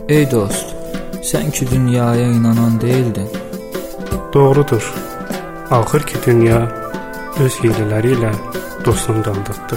Ey dost, sen ki dünyaya inanan değildin. Doğrudur. Axır ki dünya öz hileleriyle dostunu dandıqdı.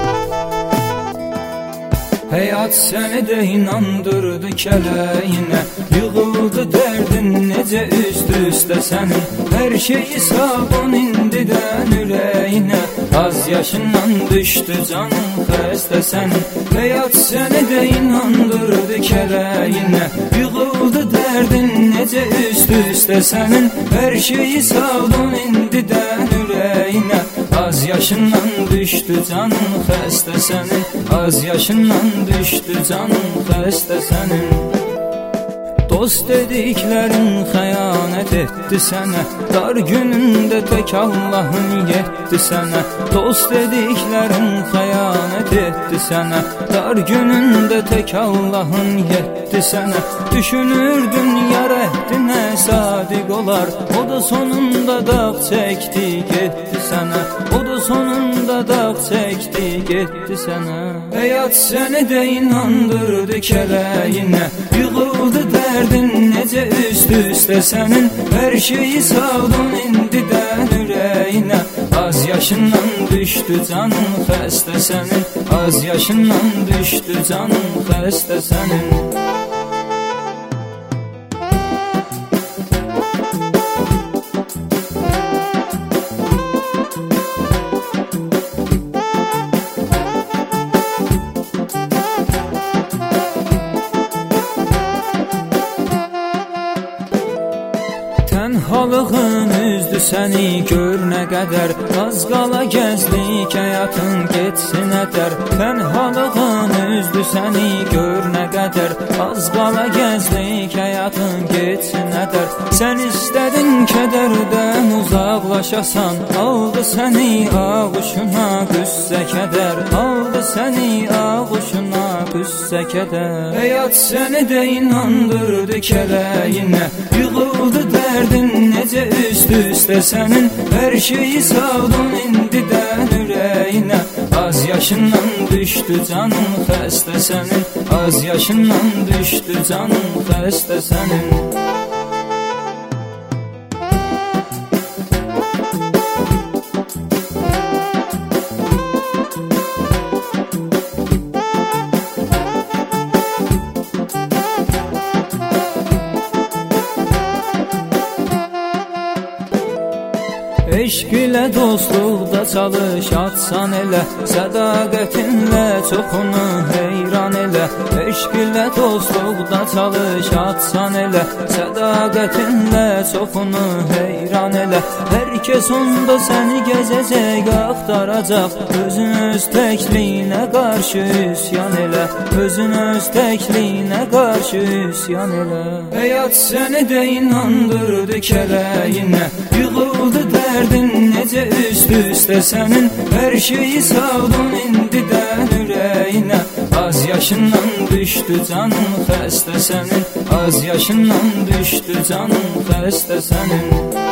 Həyat səni də inandırdı kələyinə, yığıldı dərdin necə üst-üstə sənin. Hər şeyi savun indidən ürəyinə, az yaşından düşdü canın xəstə sənin. Həyat səni də inandırdı kələyinə, yığıldı dərdin necə üst-üstə sənin. Hər şeyi savun indidən ürəyinə, az yaşından düşdü canın xəstə sənin. Az yaşından düşdü canın xəstə sənin. Dost dediklərin xəyanət etdi sənə, dar günündə tək Allahın yetdi sənə. Dost dediklərin xəyanət etdi sənə, dar günündə tək Allahın yetdi sənə. Düşünürdün yar əhdinə sadiq olar, o da sonunda dağ çəkdi getdi sənə. O da sonunda dağ çəkdi getdi sənə. Həyat səni də inandırdı kələyinə, yığıldı dərdin necə üst-üstə sənin. Hər şeyi savdun indidən ürəyinə, az yaşından düşdü canın xəstə sənin. Az yaşından düşdü canın xəstə sənin. Tənhalığın üzdü səni gör nə qədər, az qala gəzdik həyatın getsin ədər. Tənhalığın üzdü səni gör nə qədər, az qala gəzdik həyatın getsin ədər. Sən istədin kədərdən uzaqlaşasan, aldı səni ağuşuna qüssə kədər. Aldı səni ağuşuna qüssə kədər. Həyat səni də inandırdı kələyinə, yığıldı dərdin necə üst-üstə sənin. Hər şeyi savdun indidən ürəyinə, az yaşından düşdü canın xəstə sənin. Az yaşından düşdü canın xəstə sənin. Eşq ilə dostluqda çalış atsan elə, sədaqətinlə çoxunu heyran elə. Eşq ilə dostluqda çalış atsan elə, sədaqətinlə çoxunu heyran elə. Hər kəs onda səni gəzəcək, axtaracaq, özün öz təkliyinə qarşı üsyan elə. Özün öz təkliyinə qarşı üsyan elə. Həyat səni də inandırdı kələyinə, yığıldı dərdin necə üst-üstə sənin. Hər şeyi savdun indidən ürəyinə, az yaşından düşdü canın xəstə sənin. Az yaşından düşdü canın xəstə sənin.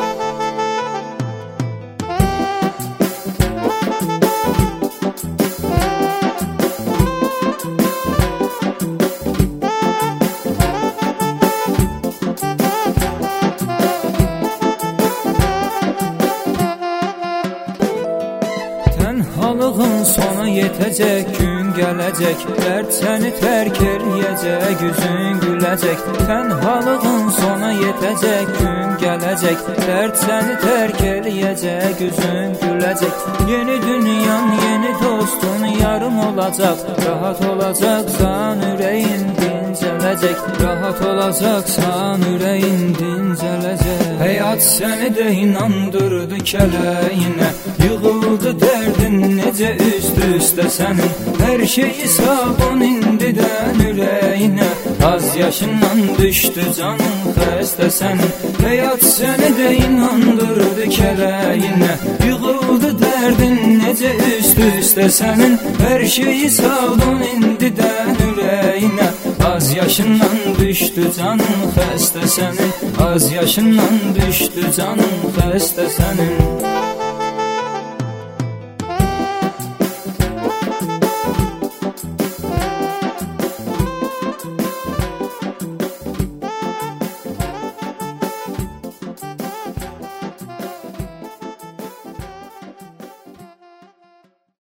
Tənhalığın sona yetəcək, gün gələcək, dərd səni tərk eləyəcək, üzün güləcək. Tənhalığın sona yetəcək, gün gələcək, dərd səni tərk eləyəcək, üzün güləcək. Yeni dünyan, yeni dostun yarım olacaq, rahat olacaqsan ürəyin dincələcək. Rahat olacaqsan ürəyin dincələcək. Həyat səni də inandırdı kələyinə, yığıldı dərdin necə üst-üstə sənin. Hər şeyi savun indidən ürəyinə, az yaşından düşdü canın xəstə sənin. Həyat səni də inandırdı kələyinə, yığıldı dərdin necə üst-üstə sənin. Hər şeyi savun indidən ürəyinə, az yaşından düşdü canın xəstə sənin. Az yaşından düşdü canın xəstə sənin.